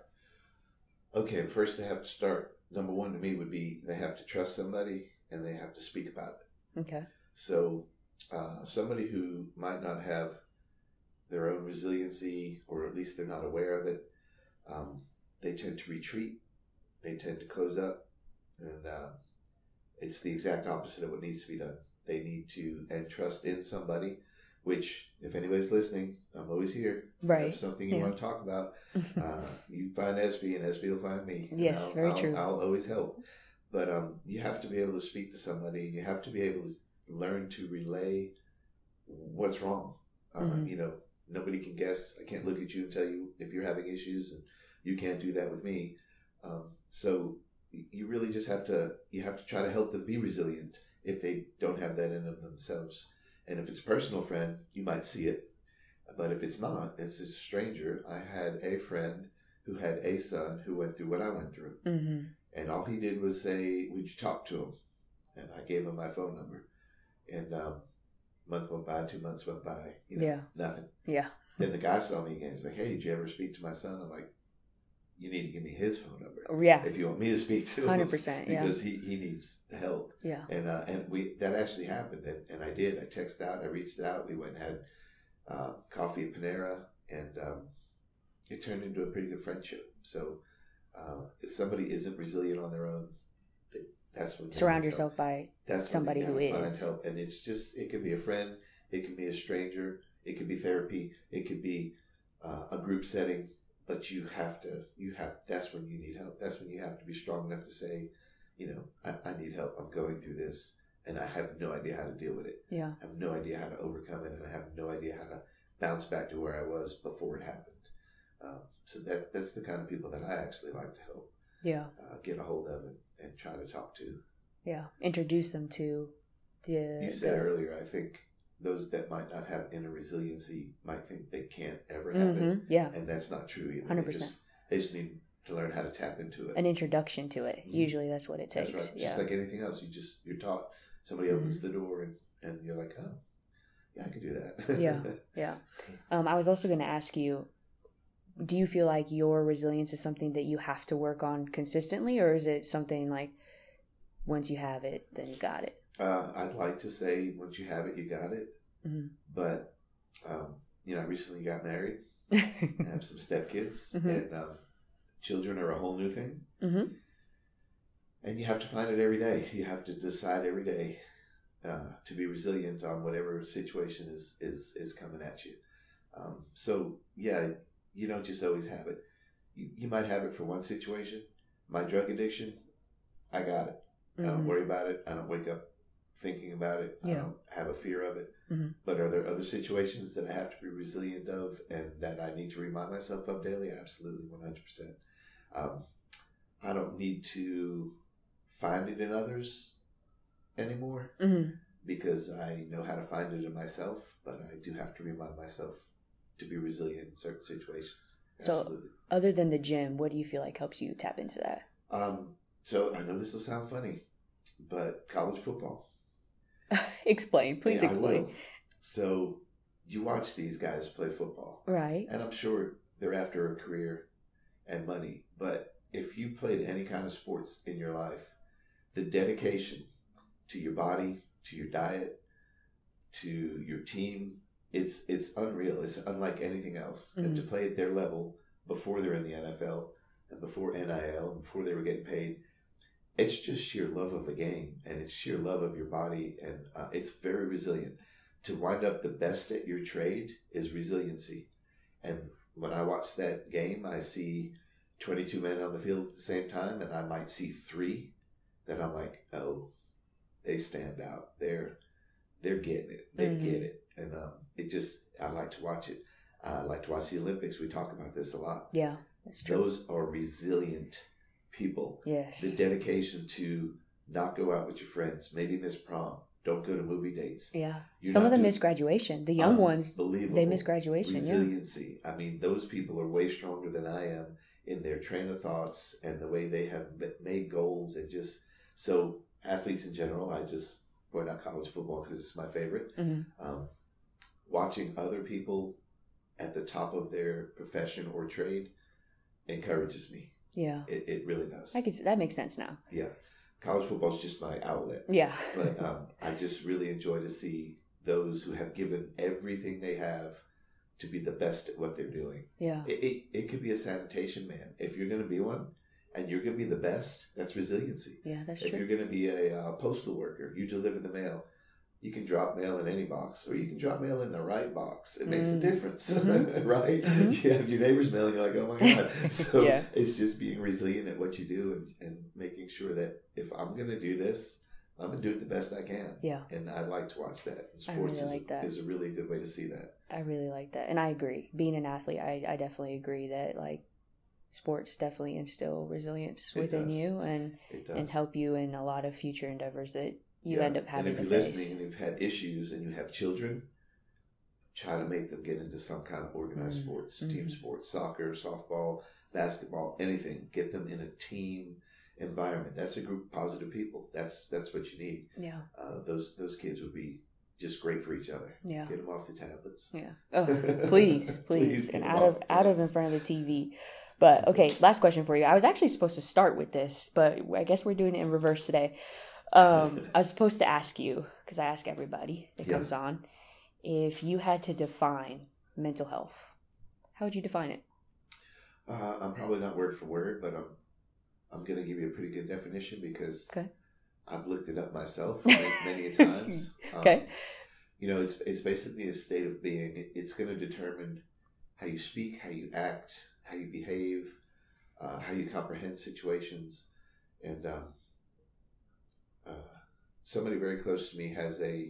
Okay, first they have to start. Number one to me would be they have to trust somebody and they have to speak about it. Okay. So uh, somebody who might not have their own resiliency, or at least they're not aware of it, um, they tend to retreat. They tend to close up. And uh, it's the exact opposite of what needs to be done. They need to entrust in somebody, which, if anybody's listening, I'm always here. Right. If there's something you yeah. want to talk about, uh, you find S B and S B will find me. Yes, I'll, very I'll, true. I'll always help. But um, you have to be able to speak to somebody, and you have to be able to learn to relay what's wrong. Uh, mm-hmm. You know, nobody can guess. I can't look at you and tell you if you're having issues, and you can't do that with me. Um, so you really just have to, you have to try to help them be resilient if they don't have that in them themselves. And if it's a personal friend, you might see it. But if it's not, it's a stranger. I had a friend who had a son who went through what I went through. Mm-hmm. And all he did was say, would you talk to him? And I gave him my phone number. And um, a month went by, two months went by, you know, yeah. nothing. Yeah. Then the guy saw me again. He's like, hey, did you ever speak to my son? I'm like, you need to give me his phone number. Yeah. If you want me to speak to him. one hundred percent, yeah. Because he, he needs the help. Yeah. And uh, and we that actually happened. And, and I did. I texted out. I reached out. We went and had uh, coffee at Panera. And um, it turned into a pretty good friendship. So uh, if somebody isn't resilient on their own, that's when surround yourself help. by that's somebody who is. Find help. And it's just, it could be a friend. It could be a stranger. It could be therapy. It could be uh, a group setting. But you have to, you have, that's when you need help. That's when you have to be strong enough to say, you know, I, I need help. I'm going through this and I have no idea how to deal with it. Yeah. I have no idea how to overcome it. And I have no idea how to bounce back to where I was before it happened. Um, so that that's the kind of people that I actually like to help. Yeah. Uh, get a hold of and, and try to talk to. Yeah. Introduce them to the... You said the... earlier, I think those that might not have inner resiliency might think they can't ever have mm-hmm. it. Yeah. And that's not true either. one hundred percent. They just, they just need to learn how to tap into it. An introduction to it. Mm-hmm. Usually that's what it takes. That's right. Yeah. Just like anything else. You just, you're taught. Somebody mm-hmm. opens the door and, and you're like, oh, yeah, I can do that. yeah. Yeah. Um, I was also going to ask you, do you feel like your resilience is something that you have to work on consistently, or is it something like once you have it, then you got it? Uh, I'd like to say once you have it, you got it. Mm-hmm. But, um, you know, I recently got married. I have some stepkids, mm-hmm. and um, children are a whole new thing. Mm-hmm. And you have to find it every day. You have to decide every day uh, to be resilient on whatever situation is, is, is coming at you. Um, so, yeah, you don't just always have it. You, you might have it for one situation. My drug addiction, I got it. Mm-hmm. I don't worry about it. I don't wake up thinking about it. Yeah. I don't have a fear of it. Mm-hmm. But are there other situations that I have to be resilient of and that I need to remind myself of daily? Absolutely, one hundred percent. Um, I don't need to find it in others anymore mm-hmm. because I know how to find it in myself, but I do have to remind myself to be resilient in certain situations. Absolutely. So other than the gym, what do you feel like helps you tap into that? Um, so I know this will sound funny, but college football. Explain, please yeah, explain. I will. So you watch these guys play football. Right. And I'm sure they're after a career and money, but if you played any kind of sports in your life, the dedication to your body, to your diet, to your team, it's it's unreal. It's unlike anything else. Mm-hmm. And to play at their level before they're in the N F L and before N I L and before they were getting paid, it's just sheer love of a game, and it's sheer love of your body, and uh, it's very resilient. To wind up the best at your trade is resiliency. And when I watch that game, I see twenty-two men on the field at the same time, and I might see three that I'm like, oh, they stand out. They're they're getting it. They mm-hmm. get it. And um, it just, I like to watch it. I like to watch the Olympics. We talk about this a lot. Yeah, that's true. Those are resilient people. Yes. The dedication to not go out with your friends, maybe miss prom, don't go to movie dates. Yeah. You're Some of them miss graduation. The young ones, they miss graduation. Resiliency. Yeah. I mean, those people are way stronger than I am in their train of thoughts and the way they have made goals, and just, so athletes in general, I just point out college football because it's my favorite. Mm-hmm. Um, watching other people at the top of their profession or trade encourages me. Yeah. It, it really does. I could, that makes sense now. Yeah. College football is just my outlet. Yeah. But um, I just really enjoy to see those who have given everything they have to be the best at what they're doing. Yeah. It, it, it could be a sanitation man. If you're going to be one and you're going to be the best, that's resiliency. Yeah, that's if true. If you're going to be a uh, postal worker, you deliver the mail. You can drop mail in any box, or you can drop mail in the right box. It makes mm. a difference, mm-hmm. right? Mm-hmm. You have your neighbor's mail, and you're like, oh my God. So yeah. It's just being resilient at what you do, and, and making sure that if I'm going to do this, I'm going to do it the best I can. Yeah. And I like to watch that. And sports I really is, like that. is a really good way to see that. I really like that. And I agree. Being an athlete, I, I definitely agree that, like, sports definitely instill resilience it within does. you and and help you in a lot of future endeavors that you yeah. end up having to face. And if you're face. listening and you've had issues and you have children, try to make them get into some kind of organized mm-hmm. sports, mm-hmm. team sports, soccer, softball, basketball, anything. Get them in a team environment. That's a group of positive people. That's that's what you need. Yeah. Uh, those those kids would be just great for each other. Yeah. Get them off the tablets. Yeah. Oh, please, please, please and out of out of in front of the T V. But okay, last question for you. I was actually supposed to start with this, but I guess we're doing it in reverse today. Um, I was supposed to ask you, because I ask everybody that Yeah. comes on, if you had to define mental health, how would you define it? Uh, I'm probably not word for word, but I'm I'm going to give you a pretty good definition because Okay. I've looked it up myself many, many a times. Okay. Um, you know, it's it's basically a state of being. It, it's going to determine how you speak, how you act, how you behave, uh, how you comprehend situations. And um, uh, somebody very close to me has a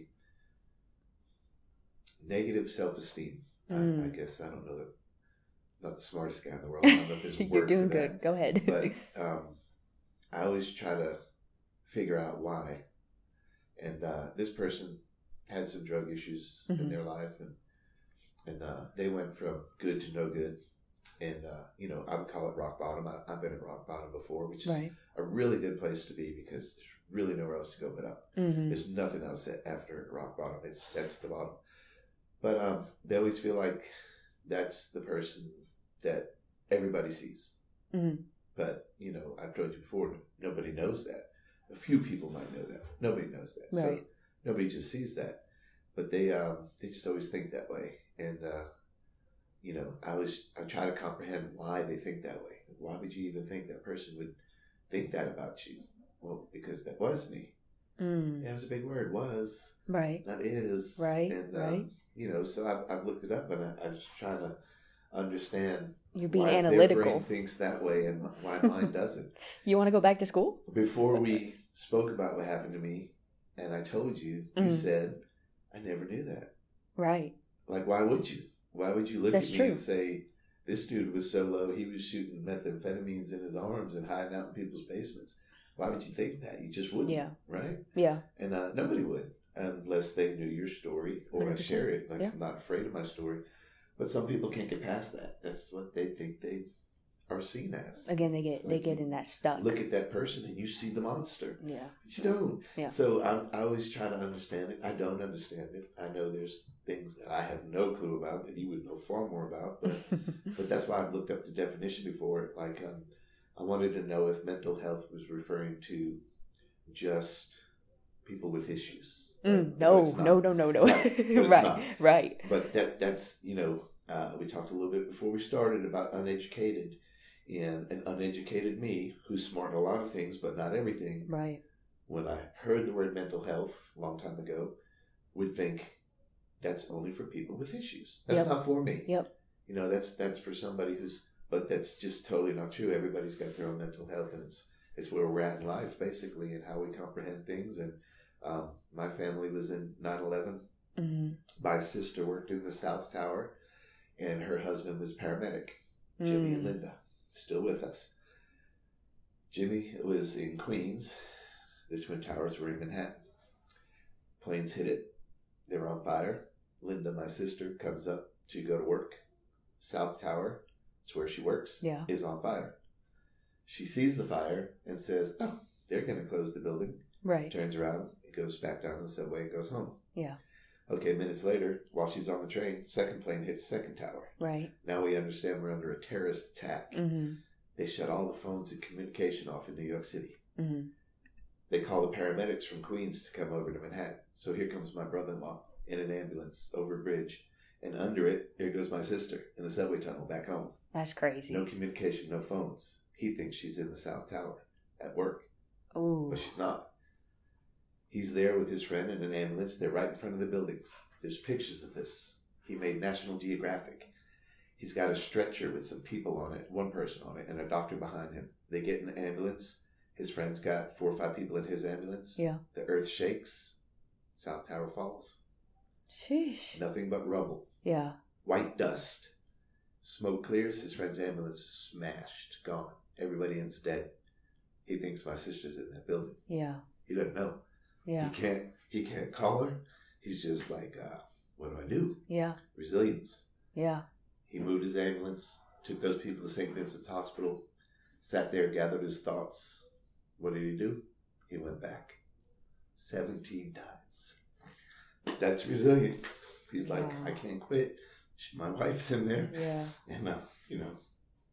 negative self-esteem. Mm. I, I guess, I don't know, the, not the smartest guy in the world. I don't know if there's a word You're doing for that. good. Go ahead. But um, I always try to figure out why. And uh, this person had some drug issues Mhm. in their life, and and uh, they went from good to no good. And uh, you know, I would call it rock bottom. I, I've been at rock bottom before, which is Right. a really good place to be because there's really nowhere else to go but up. Mm-hmm. There's nothing else after rock bottom. It's that's the bottom. But um, they always feel like that's the person that everybody sees. Mm-hmm. But, you know, I've told you before, nobody knows that. A few people might know that. Nobody knows that. Right. So nobody just sees that. But they um, they just always think that way. And, uh, you know, I always I try to comprehend why they think that way. Why would you even think that person would think that about you? Well, because that was me. Mm. That was a big word, was. Right. Not is. Right, And, right. Um, you know, so I've, I've looked it up and I, I'm just trying to understand You're being why analytical. their brain thinks that way and why mine doesn't. You want to go back to school? Before we spoke about what happened to me, and I told you, you Mhm. said, I never knew that. Right. Like, why would you? Why would you look That's at me true. and say, this dude was so low, he was shooting methamphetamines in his arms and hiding out in people's basements. Why would you think that? You just wouldn't, Yeah. right? Yeah. And uh, nobody would, unless they knew your story or I one hundred percent. share it. Like, Yeah. I'm not afraid of my story. But some people can't get past that. That's what they think they are seen as. Again, they It's get they like get you in that stuck. Look at that person and you see the monster. Yeah. But you don't. Yeah. So I, I always try to understand it. I don't understand it. I know there's things that I have no clue about that you would know far more about. But but that's why I've looked up the definition before. Like um, I wanted to know if mental health was referring to just people with issues. Mm, But no, it's not. no, no, no, no. Right, but it's right. not. Right. But that that's you know uh, we talked a little bit before we started about uneducated, and an uneducated me who's smart in a lot of things but not everything. Right. When I heard the word mental health a long time ago, would think that's only for people with issues. That's Yep. not for me. Yep. You know, that's that's for somebody who's. But that's just totally not true. Everybody's got their own mental health, and it's it's where we're at in life, basically, and how we comprehend things. And um, my family was in nine eleven. Mm-hmm. My sister worked in the South Tower, and her husband was paramedic. Jimmy and Mm. Linda, still with us. Jimmy was in Queens. The Twin Towers were in Manhattan. Planes hit it. They were on fire. Linda, my sister, comes up to go to work. South Tower, that's where she works, Yeah. is on fire. She sees the fire and says, oh, they're going to close the building. Right. Turns around, goes back down the subway, and goes home. Yeah. Okay, minutes later, while she's on the train, second plane hits second tower. Right. Now we understand we're under a terrorist attack. Mm-hmm. They shut all the phones and communication off in New York City. Mm-hmm. They call the paramedics from Queens to come over to Manhattan. So here comes my brother-in-law in an ambulance over a bridge. And under it, here goes my sister in the subway tunnel back home. That's crazy. No communication, no phones. He thinks she's in the South Tower at work, Oh. but she's not. He's there with his friend in an ambulance. They're right in front of the buildings. There's pictures of this. He made National Geographic. He's got a stretcher with some people on it, one person on it, and a doctor behind him. They get in the ambulance. His friend's got four or five people in his ambulance. Yeah. The earth shakes. South Tower falls. Sheesh. Nothing but rubble. Yeah. White dust. Smoke clears. His friend's ambulance is smashed. Gone. Everybody in's dead. He thinks my sister's in that building. Yeah. He doesn't know. Yeah. He can't he can't call her. He's just like, uh, what do I do? Yeah. Resilience. Yeah. He moved his ambulance, took those people to Saint Vincent's Hospital, sat there, gathered his thoughts. What did he do? He went back. seventeen times. That's resilience. He's like, Wow. I can't quit. My wife's in there. Yeah. And, uh, you know,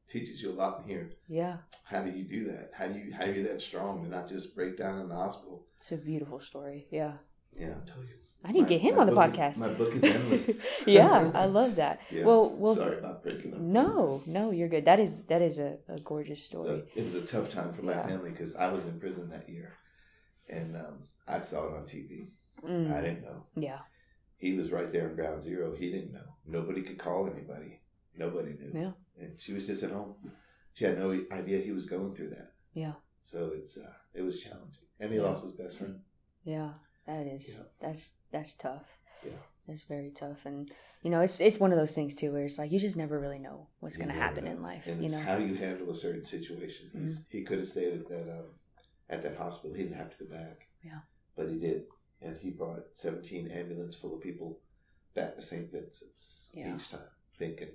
teaches you a lot in here. Yeah. How do you do that? How do you how are you that strong to not just break down in the hospital? It's a beautiful story. Yeah. Yeah, I'll tell you. I need to get him on the podcast. Is, my book is endless. Yeah, I love that. Yeah. Well, well. Sorry about breaking up. No, no, you're good. That is that is a, a gorgeous story. So it was a tough time for my Yeah. family because I was in prison that year, and um, I saw it on T V. Mm. I didn't know. Yeah. He was right there in ground zero. He didn't know. Nobody could call anybody. Nobody knew. Yeah. And she was just at home. She had no idea he was going through that. Yeah. So it's uh, it was challenging, and he Yeah. lost his best friend. Yeah. That is Yeah. that's that's tough. Yeah. That's very tough, and you know, it's it's one of those things too, where it's like you just never really know what's You going to never happen know. in life. And You it's know, how you handle a certain situation. He's, Mhm. He could have stayed at that um, at that hospital. He didn't have to go back. Yeah. But he did, and he brought seventeen ambulance full of people back to Saint Vincent's Yeah. each time, thinking,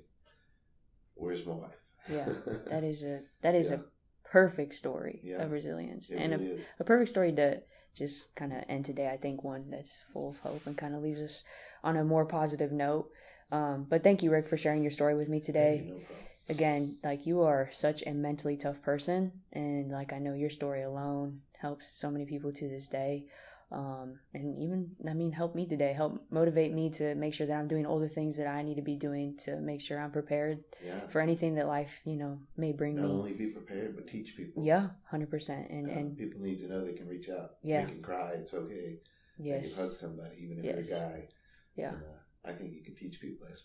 "Where's my wife?" Yeah. that is a that is Yeah. a perfect story Yeah. of resilience, It and really a, is. a perfect story to just kind of end today. I think one that's full of hope and kind of leaves us on a more positive note. Um, but thank you, Rick, for sharing your story with me today. Hey, no problem. Again, like you are such a mentally tough person, and like I know your story alone helps so many people to this day. Um, and even, I mean, help me today, help motivate me to make sure that I'm doing all the things that I need to be doing to make sure I'm prepared Yeah. for anything that life, you know, may bring Not me. only be prepared, but teach people. Yeah, one hundred percent. And, Uh, and people need to know they can reach out. Yeah. They can cry. It's okay. They yes, can hug somebody, even if Yes. they're a guy. yeah. And, uh, I think you can teach people that.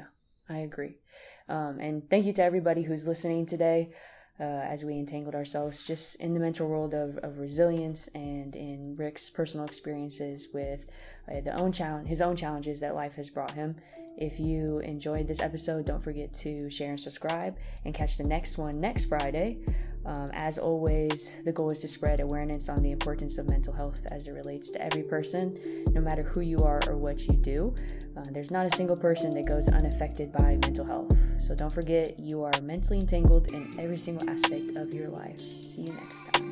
I agree. Um, and thank you to everybody who's listening today uh, as we entangled ourselves just in the mental world of, of resilience and in Rick's personal experiences with uh, the own challenge, his own challenges that life has brought him. If you enjoyed this episode, don't forget to share and subscribe and catch the next one next Friday. Um, as always, the goal is to spread awareness on the importance of mental health as it relates to every person, no matter who you are or what you do. Uh, there's not a single person that goes unaffected by mental health. So don't forget, you are mentally entangled in every single aspect of your life. See you next time.